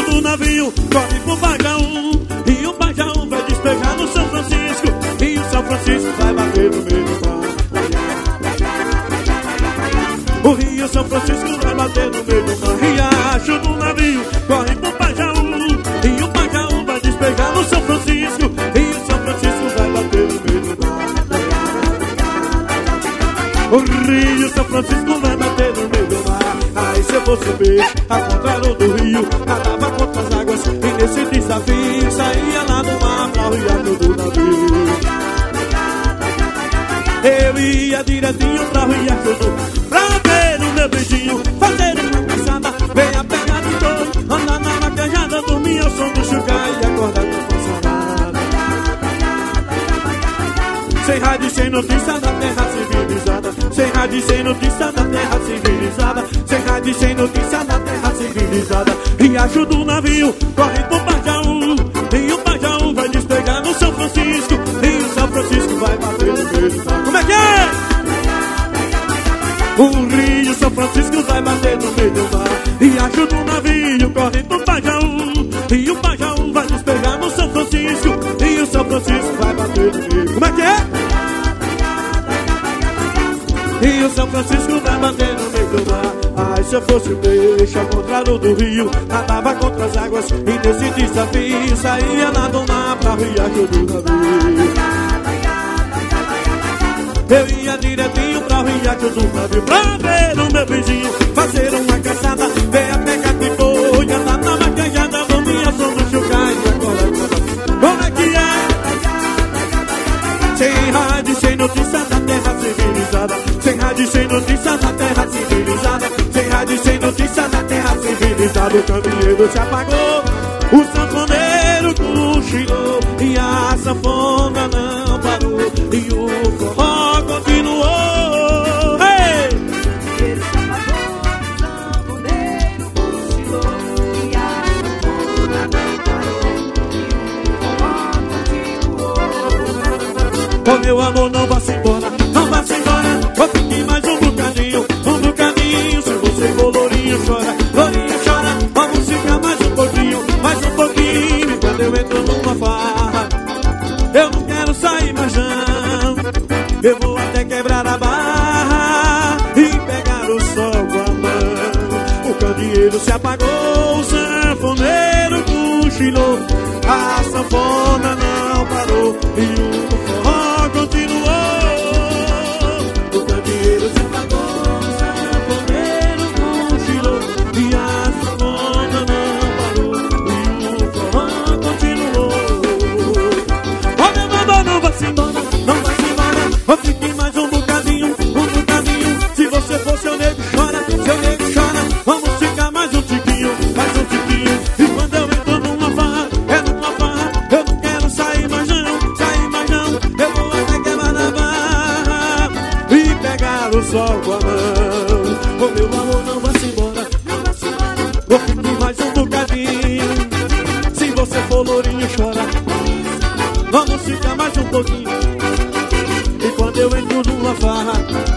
do navio corre pro Pajaú, e o Pajaú vai despejar no São Francisco, e o São Francisco vai bater no meio do mar. O Rio São Francisco vai bater no meio do mar. Riacho do navio corre pro Pajaú, e o Pajaú vai despejar no São Francisco, e o São Francisco vai bater no meio do mar. O Rio São Francisco vai bater no meio do mar. Aí se eu fosse um peixe, ao contrário do rio, nadava contra as águas, e nesse desafio saía lá do mar pra o riacho do navio. Eu ia direitinho pra o riacho do, pra ver o meu beijinho, fazer uma caçada, ver a pegada de dor, andar na vaquejada, dormir ao som do chucar e acordar com a salada. Sem rádio, sem notícia da terra civilizada, sem rádio, sem notícia da terra civilizada, sem rádio, sem notícia da terra civilizada. Riacho do navio corre pro Pajaú, e o Pajaú vai despegar no São Francisco, e o São Francisco vai bater no meio do mar. Como é que é? O Rio São Francisco vai bater no meio do mar. Riacho do navio corre pro Pajaú, e o Pajaú vai despegar no São Francisco, e o São Francisco vai bater no meio. Como é que é? E o São Francisco vai bater no meio do mar. Ai, se eu fosse um peixe, ao contrário do rio, nadava contra as águas, e nesse desafio saía lá do mar pra o riacho do navio. Eu ia direitinho pra o riacho do navio, pra ver o meu vizinho, fazer uma caçada, ver a pegada de boi, andar na vaquejada, dormir ao som do chucar e agora. Como é que é? Sem rádio, sem notícia da terra civilizada, sem rádio, sem notícia da terra civilizada, sem rádio, sem notícia da terra civilizada. O caminheiro se apagou, o sanfoneiro cochilou, e a sanfona não parou, e o forró continuou. Hey! Ele se apagou, o sanfoneiro cochilou, e a sanfona não parou, e o forró continuou. Oh, meu amor, não vá-se embora, não vá-se embora, vou ficar mais um bocadinho, um bocadinho. Se você for lourinho, chora, vamos ficar mais um pouquinho, e quando eu entro numa farra, eu não quero sair mais não, eu vou até quebrar a barra e pegar o sol com a mão. O candeeiro se apagou, o sanfoneiro cochilou, a sanfona não parou, e o forró continuou. O candeeiro se apagou, o sanfoneiro cochilou, e a sanfona não parou, e o forró continuou. Oh, meu amor, não vá-se embora, não vá-se embora, vou ficar mais um bocadinho, Se você for seu nego chora, vamos ficar mais um tiquinho, E quando eu entro numa farra, eu não quero sair mais não, eu vou até quebrar a barra e pegar o sol com a mão. Oh, meu amor, não vá-se embora, vou ficar mais um bocadinho. Se você for lourinho, chora, vamos ficar mais um pouquinho. E quando eu entro numa farra,